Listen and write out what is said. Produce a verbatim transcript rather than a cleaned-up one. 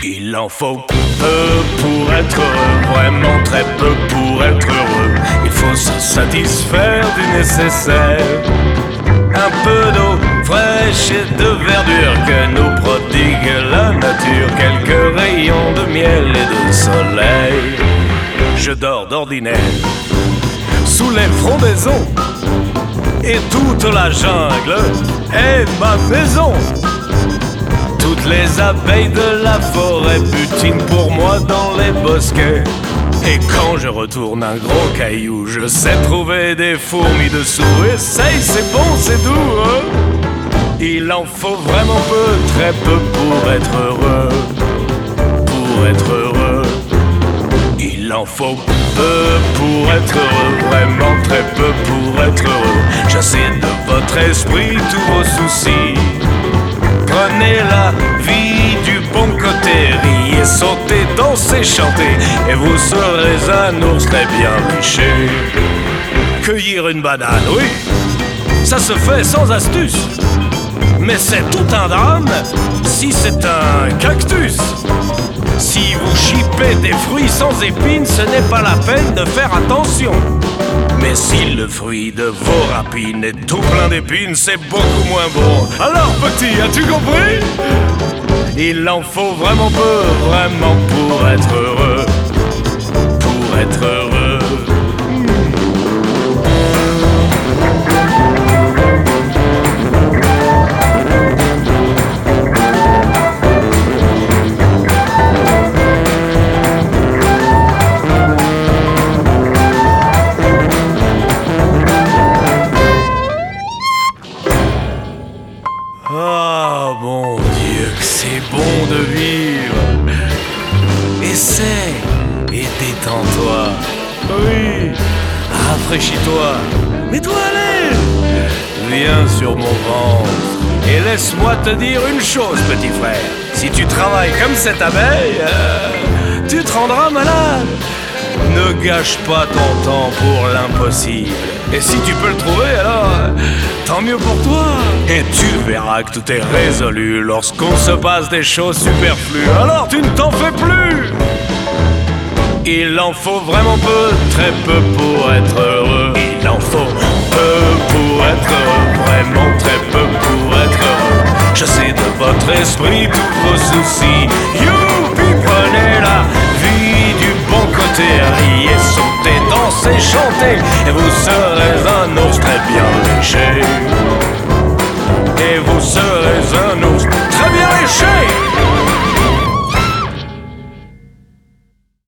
Il en faut peu pour être heureux, vraiment très peu pour être heureux. Il faut se satisfaire du nécessaire. Un peu d'eau fraîche et de verdure que nous prodigue la nature. Quelques rayons de miel et de soleil. Je dors d'ordinaire sous les frondaisons, et toute la jungle est ma maison. Toutes les abeilles de la forêt butinent pour moi dans les bosquets. Et quand je retourne un gros caillou, je sais trouver des fourmis dessous. Essaye, c'est bon, c'est doux, hein? Il en faut vraiment peu, très peu pour être heureux. Pour être heureux. Il en faut peu pour être heureux, vraiment très peu pour être heureux. Chassez de votre esprit tous vos soucis. Prenez la vie du bon côté, riez, sautez, dansez, chantez, et vous serez un ours très bien riché. Cueillir une banane, oui, ça se fait sans astuce, mais c'est tout un drame si c'est un cactus. Si vous chipez des fruits sans épines, ce n'est pas la peine de faire attention. Mais si le fruit de vos rapines est tout plein d'épines, c'est beaucoup moins bon. Alors petit, as-tu compris? Il en faut vraiment peu, vraiment pour être heureux. Pour être heureux. Ah, mon Dieu, que c'est bon de vivre. Essaie et détends-toi. Oui, rafraîchis-toi. Mets-toi à l'aise. Viens sur mon ventre et laisse-moi te dire une chose, petit frère. Si tu travailles comme cette abeille, euh, tu te rendras malade. Ne gâche pas ton temps pour l'impossible. Et si tu peux le trouver, alors euh, tant mieux pour toi. Et tu verras que tout est résolu lorsqu'on se passe des choses superflues. Alors tu ne t'en fais plus. Il en faut vraiment peu, très peu pour être heureux. Il en faut peu pour être heureux, vraiment très peu pour être heureux. Chassez de votre esprit tous vos soucis. Youpi, prenez la vie du bon côté. Riez, sautez, dansez, chantez, et vous serez un ours très bien léché.